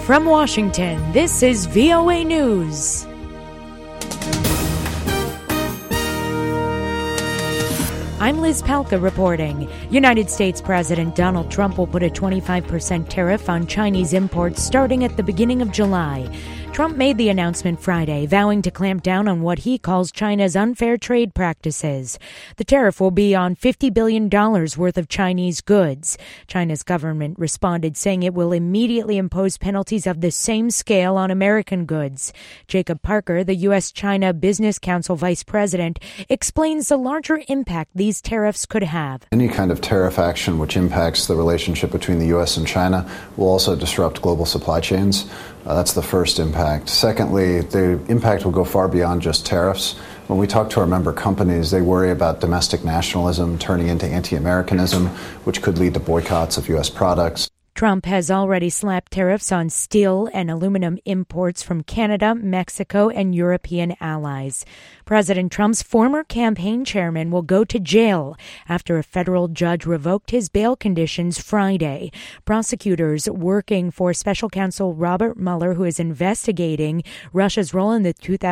From Washington, this is VOA News. I'm Liz Palka reporting. United States President Donald Trump will put a 25% tariff on Chinese imports starting at the beginning of July. Trump made the announcement Friday, vowing to clamp down on what he calls China's unfair trade practices. The tariff will be on $50 billion worth of Chinese goods. China's government responded, saying it will immediately impose penalties of the same scale on American goods. Jacob Parker, the U.S.-China Business Council Vice President, explains the larger impact these tariffs could have. Any kind of tariff action which impacts the relationship between the U.S. and China will also disrupt global supply chains. That's the first impact. Secondly, the impact will go far beyond just tariffs. When we talk to our member companies, they worry about domestic nationalism turning into anti-Americanism, which could lead to boycotts of U.S. products. Trump has already slapped tariffs on steel and aluminum imports from Canada, Mexico, and European allies. President Trump's former campaign chairman will go to jail after a federal judge revoked his bail conditions Friday. Prosecutors working for special counsel Robert Mueller, who is investigating Russia's role in the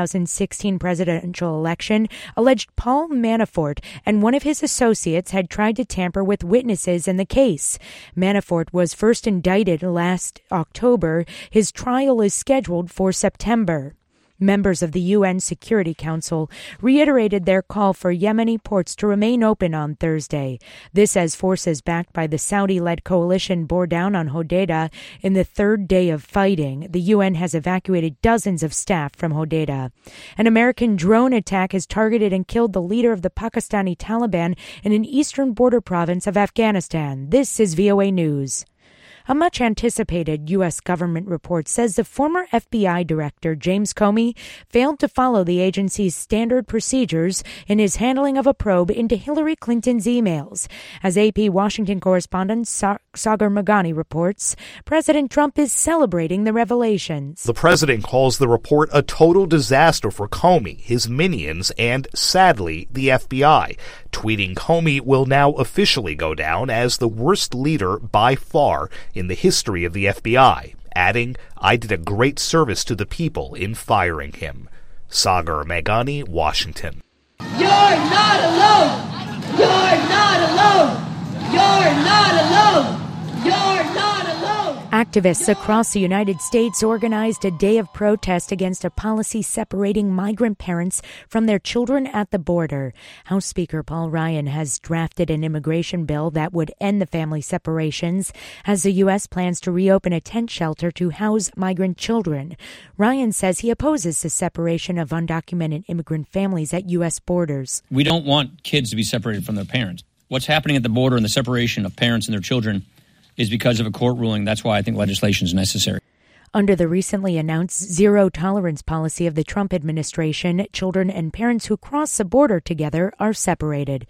2016 presidential election, alleged Paul Manafort and one of his associates had tried to tamper with witnesses in the case. Manafort was first indicted last October. His trial is scheduled for September. Members of the UN Security Council reiterated their call for Yemeni ports to remain open on Thursday. This as forces backed by the Saudi-led coalition bore down on Hodeidah in the third day of fighting. The UN has evacuated dozens of staff from Hodeidah. An American drone attack has targeted and killed the leader of the Pakistani Taliban in an eastern border province of Afghanistan. This is VOA News. A much-anticipated U.S. government report says the former FBI director, James Comey, failed to follow the agency's standard procedures in his handling of a probe into Hillary Clinton's emails. As AP Washington correspondent Sagar Meghani reports, President Trump is celebrating the revelations. The president calls the report a total disaster for Comey, his minions, and, sadly, the FBI. Tweeting Comey will now officially go down as the worst leader by far in the history of the FBI, adding, "I did a great service to the people in firing him." Sagar Meghani, Washington. You're not alone! You're not alone! You're not alone! You're not alone! Activists across the United States organized a day of protest against a policy separating migrant parents from their children at the border. House Speaker Paul Ryan has drafted an immigration bill that would end the family separations as the U.S. plans to reopen a tent shelter to house migrant children. Ryan says he opposes the separation of undocumented immigrant families at U.S. borders. We don't want kids to be separated from their parents. What's happening at the border and the separation of parents and their children is because of a court ruling. That's why I think legislation is necessary. Under the recently announced zero-tolerance policy of the Trump administration, children and parents who cross the border together are separated.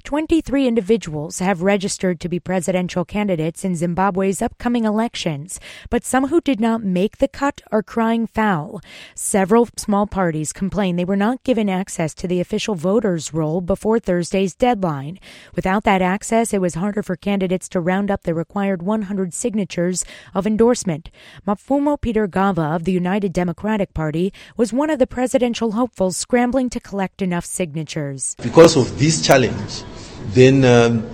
23 individuals have registered to be presidential candidates in Zimbabwe's upcoming elections, but some who did not make the cut are crying foul. Several small parties complain they were not given access to the official voters' roll before Thursday's deadline. Without that access, it was harder for candidates to round up the required 100 signatures of endorsement. Mafumo Peter Gava of the United Democratic Party was one of the presidential hopefuls scrambling to collect enough signatures. Because of this challenge, then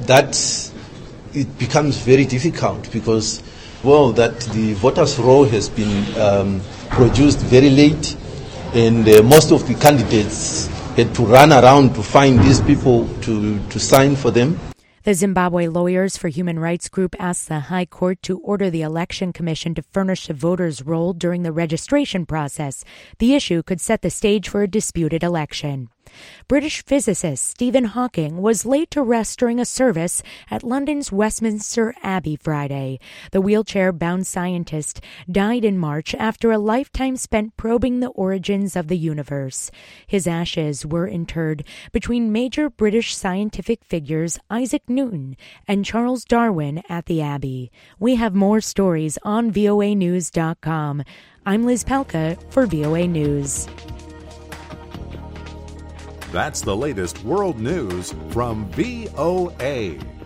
it becomes very difficult because, that the voters' roll has been produced very late, and most of the candidates had to run around to find these people to sign for them. The Zimbabwe Lawyers for Human Rights group asked the High Court to order the Election Commission to furnish the voters' roll during the registration process. The issue could set the stage for a disputed election. British physicist Stephen Hawking was laid to rest during a service at London's Westminster Abbey Friday. The wheelchair-bound scientist died in March after a lifetime spent probing the origins of the universe. His ashes were interred between major British scientific figures Isaac Newton and Charles Darwin at the Abbey. We have more stories on voanews.com. I'm Liz Palka for VOA News. That's the latest world news from VOA.